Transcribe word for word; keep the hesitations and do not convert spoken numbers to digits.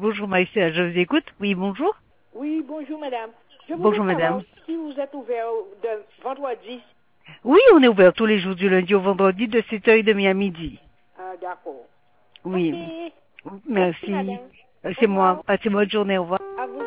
bonjour Maïssa, je vous écoute. Oui, bonjour. Oui, bonjour madame. Je voulais Bonjour savoir madame. si vous êtes ouvert de vendredi. Oui, on est ouvert tous les jours du lundi au vendredi de sept heures trente à midi. Ah, d'accord. Oui, Ok. Merci merci. madame. Euh, Au C'est moi. revoir. Passez bonne journée, au revoir. À vous.